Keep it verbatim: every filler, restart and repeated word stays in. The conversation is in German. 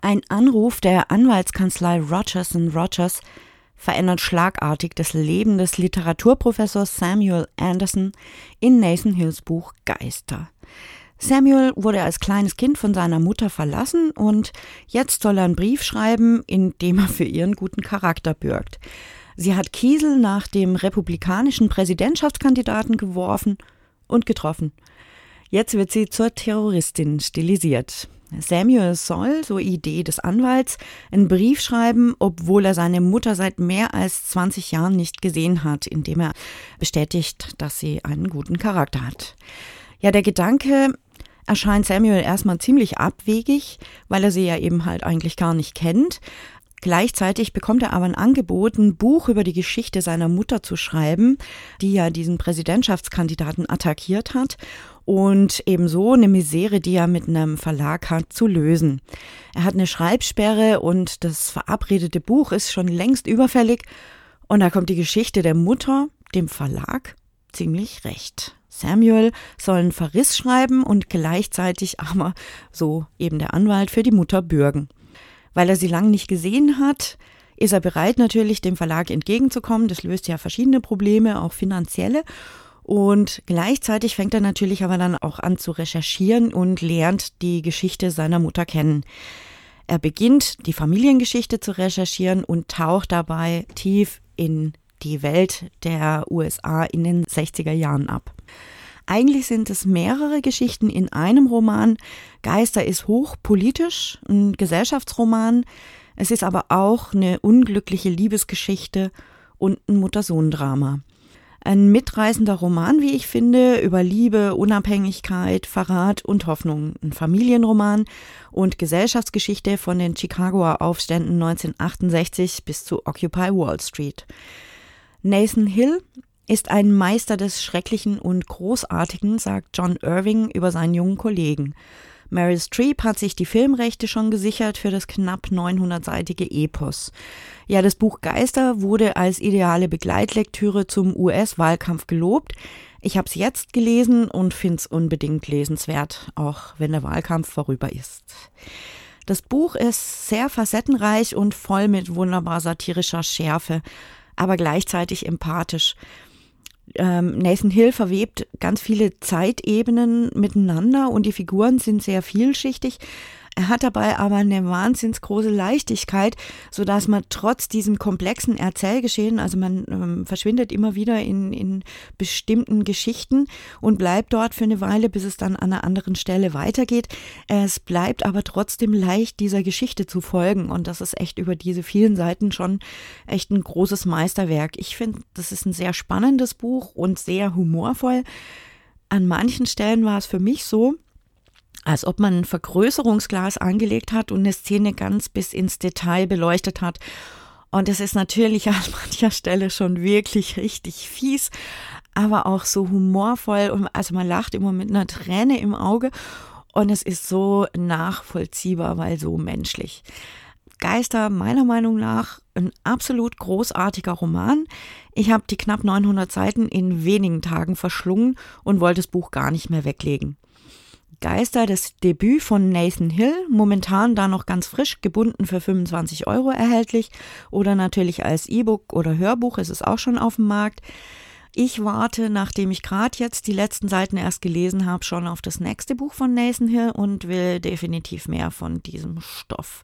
Ein Anruf der Anwaltskanzlei Rogers and Rogers verändert schlagartig das Leben des Literaturprofessors Samuel Anderson in Nathan Hills Buch Geister. Samuel wurde als kleines Kind von seiner Mutter verlassen und jetzt soll er einen Brief schreiben, in dem er für ihren guten Charakter bürgt. Sie hat Kiesel nach dem republikanischen Präsidentschaftskandidaten geworfen und getroffen. Jetzt wird sie zur Terroristin stilisiert. Samuel soll, so Idee des Anwalts, einen Brief schreiben, obwohl er seine Mutter seit mehr als zwanzig Jahren nicht gesehen hat, indem er bestätigt, dass sie einen guten Charakter hat. Ja, der Gedanke erscheint Samuel erstmal ziemlich abwegig, weil er sie ja eben halt eigentlich gar nicht kennt. Gleichzeitig bekommt er aber ein Angebot, ein Buch über die Geschichte seiner Mutter zu schreiben, die ja diesen Präsidentschaftskandidaten attackiert hat, und ebenso eine Misere, die er mit einem Verlag hat, zu lösen. Er hat eine Schreibsperre und das verabredete Buch ist schon längst überfällig, und da kommt die Geschichte der Mutter dem Verlag ziemlich recht. Samuel soll einen Verriss schreiben und gleichzeitig aber, so eben der Anwalt, für die Mutter bürgen. Weil er sie lange nicht gesehen hat, ist er bereit, natürlich dem Verlag entgegenzukommen. Das löst ja verschiedene Probleme, auch finanzielle. Und gleichzeitig fängt er natürlich aber dann auch an zu recherchieren und lernt die Geschichte seiner Mutter kennen. Er beginnt, die Familiengeschichte zu recherchieren und taucht dabei tief in die Welt der U S A in den sechziger Jahren ab. Eigentlich sind es mehrere Geschichten in einem Roman. Geister ist hochpolitisch, ein Gesellschaftsroman. Es ist aber auch eine unglückliche Liebesgeschichte und ein Mutter-Sohn-Drama. Ein mitreißender Roman, wie ich finde, über Liebe, Unabhängigkeit, Verrat und Hoffnung. Ein Familienroman und Gesellschaftsgeschichte von den Chicagoer Aufständen neunzehnhundertachtundsechzig bis zu Occupy Wall Street. Nathan Hill ist ein Meister des Schrecklichen und Großartigen, sagt John Irving über seinen jungen Kollegen. Meryl Streep hat sich die Filmrechte schon gesichert für das knapp neunhundertseitige Epos. Ja, das Buch Geister wurde als ideale Begleitlektüre zum U S-Wahlkampf gelobt. Ich habe es jetzt gelesen und finde es unbedingt lesenswert, auch wenn der Wahlkampf vorüber ist. Das Buch ist sehr facettenreich und voll mit wunderbar satirischer Schärfe, aber gleichzeitig empathisch. Ähm, Nathan Hill verwebt ganz viele Zeitebenen miteinander und die Figuren sind sehr vielschichtig. Er hat dabei aber eine wahnsinns große Leichtigkeit, sodass man trotz diesem komplexen Erzählgeschehen, also man ähm, verschwindet immer wieder in, in bestimmten Geschichten und bleibt dort für eine Weile, bis es dann an einer anderen Stelle weitergeht. Es bleibt aber trotzdem leicht, dieser Geschichte zu folgen, und das ist echt über diese vielen Seiten schon echt ein großes Meisterwerk. Ich finde, das ist ein sehr spannendes Buch und sehr humorvoll. An manchen Stellen war es für mich so, als ob man ein Vergrößerungsglas angelegt hat und eine Szene ganz bis ins Detail beleuchtet hat. Und es ist natürlich an mancher Stelle schon wirklich richtig fies, aber auch so humorvoll. Und also man lacht immer mit einer Träne im Auge und es ist so nachvollziehbar, weil so menschlich. Geister, meiner Meinung nach, ein absolut großartiger Roman. Ich habe die knapp neunhundert Seiten in wenigen Tagen verschlungen und wollte das Buch gar nicht mehr weglegen. Geister, das Debüt von Nathan Hill, momentan da noch ganz frisch, gebunden für fünfundzwanzig Euro erhältlich oder natürlich als E-Book oder Hörbuch, ist es auch schon auf dem Markt. Ich warte, nachdem ich gerade jetzt die letzten Seiten erst gelesen habe, schon auf das nächste Buch von Nathan Hill und will definitiv mehr von diesem Stoff.